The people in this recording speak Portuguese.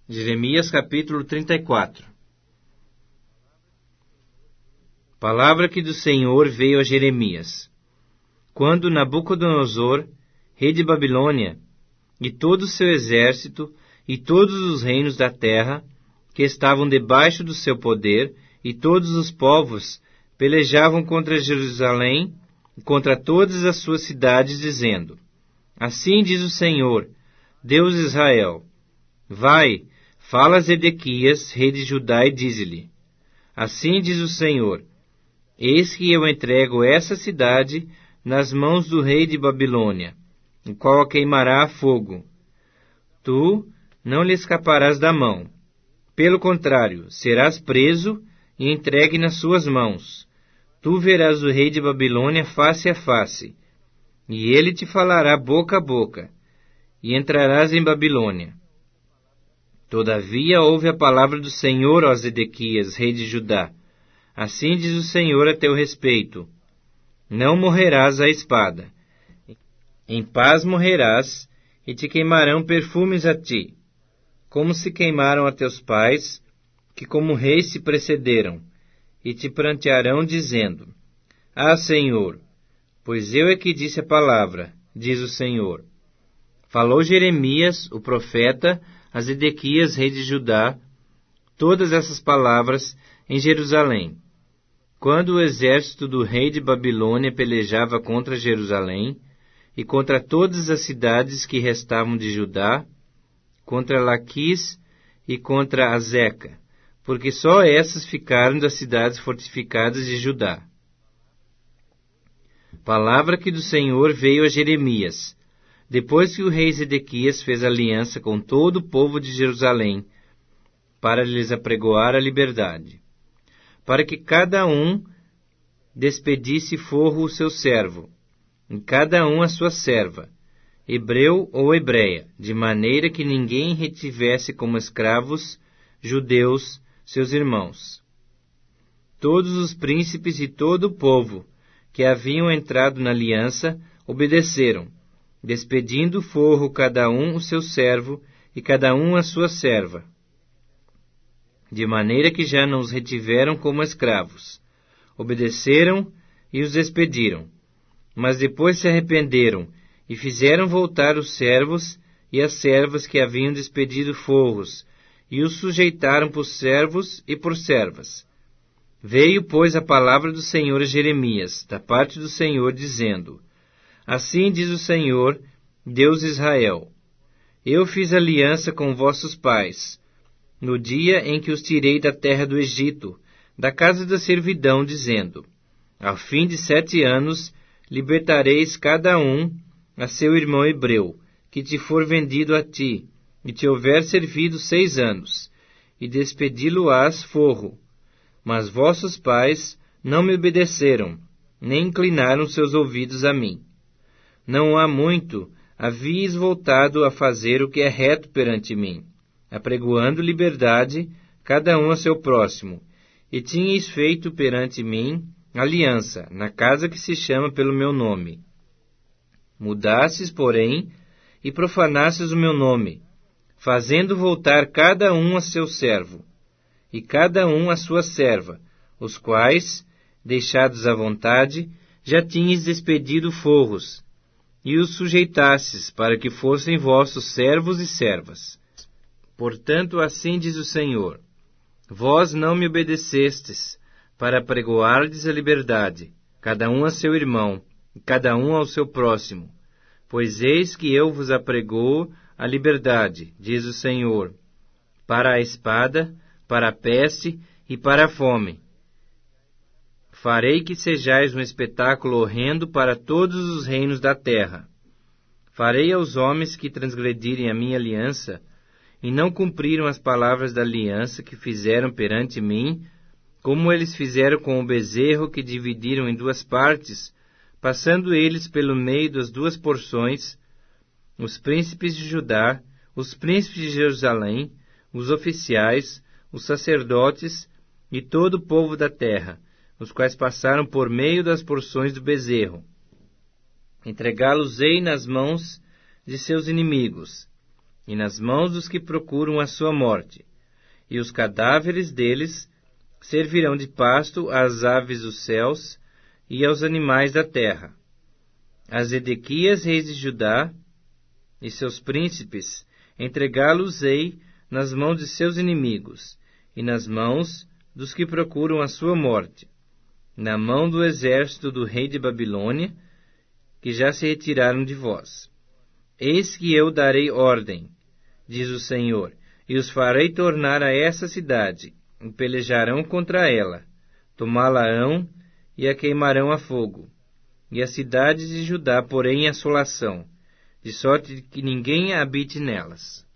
Jeremias capítulo 34. Palavra que do Senhor veio a Jeremias. Quando Nabucodonosor, rei de Babilônia, e todo o seu exército, e todos os reinos da terra, que estavam debaixo do seu poder, e todos os povos, pelejavam contra Jerusalém, e contra todas as suas cidades, dizendo: Assim diz o Senhor, Deus de Israel: Vai, fala a Zedequias, rei de Judá, e dize-lhe: Assim diz o Senhor: Eis que eu entrego essa cidade nas mãos do rei de Babilônia, o qual a queimará a fogo. Tu não lhe escaparás da mão. Pelo contrário, serás preso e entregue nas suas mãos. Tu verás o rei de Babilônia face a face, e ele te falará boca a boca, e entrarás em Babilônia. Todavia ouve a palavra do Senhor, ó Zedequias, rei de Judá. Assim diz o Senhor a teu respeito: Não morrerás à espada. Em paz morrerás, e te queimarão perfumes a ti, como se queimaram a teus pais, que como reis se precederam, e te prantearão, dizendo: Ah, Senhor, pois eu é que disse a palavra, diz o Senhor. Falou Jeremias, o profeta, a Zedequias, rei de Judá, todas essas palavras em Jerusalém, quando o exército do rei de Babilônia pelejava contra Jerusalém e contra todas as cidades que restavam de Judá, contra Laquis e contra Azeca, porque só essas ficaram das cidades fortificadas de Judá. Palavra que do Senhor veio a Jeremias, depois que o rei Zedequias fez aliança com todo o povo de Jerusalém, para lhes apregoar a liberdade, para que cada um despedisse forro o seu servo, e cada um a sua serva, hebreu ou hebreia, de maneira que ninguém retivesse como escravos judeus seus irmãos. Todos os príncipes e todo o povo que haviam entrado na aliança obedeceram, despedindo forro cada um o seu servo e cada um a sua serva, de maneira que já não os retiveram como escravos. Obedeceram e os despediram, mas depois se arrependeram e fizeram voltar os servos e as servas que haviam despedido forros, e os sujeitaram por servos e por servas. Veio, pois, a palavra do Senhor a Jeremias, da parte do Senhor, dizendo: Assim diz o Senhor, Deus de Israel: Eu fiz aliança com vossos pais, no dia em que os tirei da terra do Egito, da casa da servidão, dizendo: Ao fim de 7 anos, libertareis cada um a seu irmão hebreu, que te for vendido a ti, e te houver servido 6 anos, e despedi-lo-ás forro. Mas vossos pais não me obedeceram, nem inclinaram seus ouvidos a mim. Não há muito havíeis voltado a fazer o que é reto perante mim, apregoando liberdade, cada um a seu próximo, e tinhais feito perante mim aliança, na casa que se chama pelo meu nome. Mudastes, porém, e profanastes o meu nome, fazendo voltar cada um a seu servo, e cada um a sua serva, os quais, deixados à vontade, já tinhas despedido forros, e os sujeitastes para que fossem vossos servos e servas. Portanto, assim diz o Senhor: Vós não me obedecestes, para apregoardes a liberdade, cada um a seu irmão, e cada um ao seu próximo. Pois eis que eu vos apregoo a liberdade, diz o Senhor, para a espada, para a peste e para a fome. Farei que sejais um espetáculo horrendo para todos os reinos da terra. Farei aos homens que transgredirem a minha aliança, e não cumpriram as palavras da aliança que fizeram perante mim, como eles fizeram com o bezerro que dividiram em 2 partes, passando eles pelo meio das 2 porções, os príncipes de Judá, os príncipes de Jerusalém, os oficiais, os sacerdotes e todo o povo da terra, os quais passaram por meio das porções do bezerro. Entregá-los-ei nas mãos de seus inimigos, e nas mãos dos que procuram a sua morte, e os cadáveres deles servirão de pasto às aves dos céus e aos animais da terra. A Zedequias, rei de Judá, e seus príncipes, entregá-los-ei nas mãos de seus inimigos, e nas mãos dos que procuram a sua morte, na mão do exército do rei de Babilônia, que já se retiraram de vós. Eis que eu darei ordem, diz o Senhor, e os farei tornar a essa cidade, e pelejarão contra ela, tomá-la-ão e a queimarão a fogo, e as cidades de Judá porém em assolação, de sorte que ninguém habite nelas.